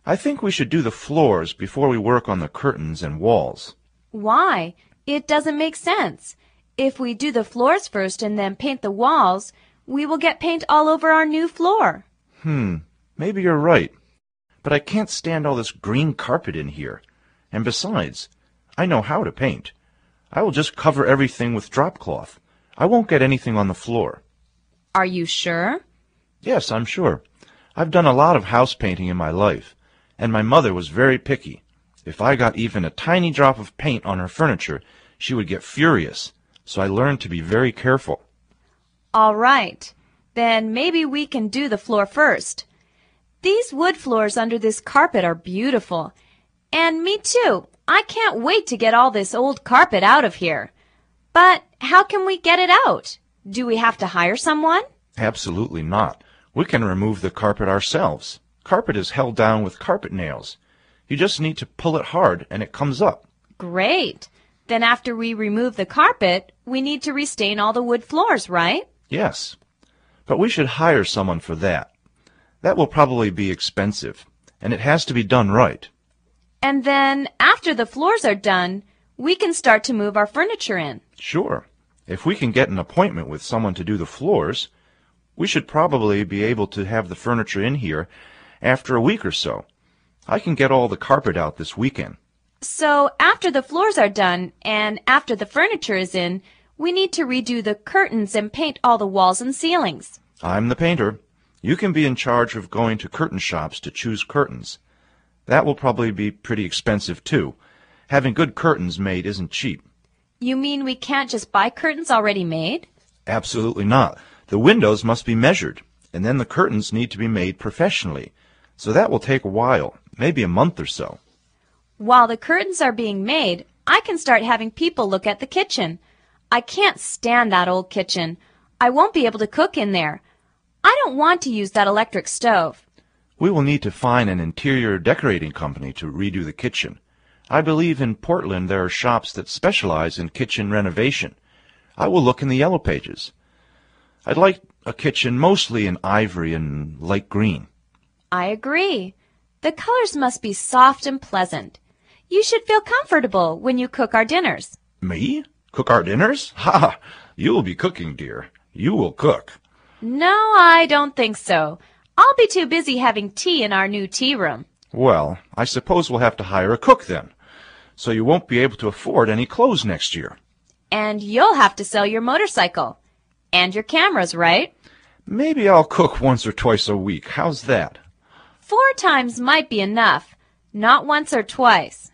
I think we should do the floors before we work on the curtains and walls. Why? It doesn't make sense. If we do the floors first and then paint the walls, we will get paint all over our new floor. Maybe you're right. But I can't stand all this green carpet in here. And besides, I know how to paint. I will just cover everything with drop cloth. I won't get anything on the floor. Are you sure? Yes, I'm sure. I've done a lot of house painting in my life, and my mother was very picky. If I got even a tiny drop of paint on her furniture, she would get furious, so I learned to be very careful. All right. Then maybe we can do the floor first. These wood floors under this carpet are beautiful. And me too. I can't wait to get all this old carpet out of here. But how can we get it out? Do we have to hire someone? Absolutely not. We can remove the carpet ourselves. Carpet is held down with carpet nails. You just need to pull it hard and it comes up. Great. Then after we remove the carpet, we need to restain all the wood floors, right? Yes. But we should hire someone for that. That will probably be expensive, and it has to be done right. And then after the floors are done, we can start to move our furniture in. Sure. If we can get an appointment with someone to do the floors, we should probably be able to have the furniture in here after a week or so. I can get all the carpet out this weekend. So after the floors are done and after the furniture is in, we need to redo the curtains and paint all the walls and ceilings. I'm the painter. You can be in charge of going to curtain shops to choose curtains. That will probably be pretty expensive, too. Having good curtains made isn't cheap. You mean we can't just buy curtains already made? Absolutely not. The windows must be measured, and then the curtains need to be made professionally. So that will take a while, maybe a month or so. While the curtains are being made, I can start having people look at the kitchen. I can't stand that old kitchen. I won't be able to cook in there. I don't want to use that electric stove. We will need to find an interior decorating company to redo the kitchen. I believe in Portland there are shops that specialize in kitchen renovation. I will look in the yellow pages. I'd like a kitchen mostly in ivory and light green. I agree. The colors must be soft and pleasant. You should feel comfortable when you cook our dinners. Me? Cook our dinners? Ha! You will be cooking, dear. You will cook. No, I don't think so. I'll be too busy having tea in our new tea room. Well, I suppose we'll have to hire a cook then. So you won't be able to afford any clothes next year. And you'll have to sell your motorcycle. And your cameras, right? Maybe I'll cook once or twice a week. How's that? 4 times might be enough. Not once or twice.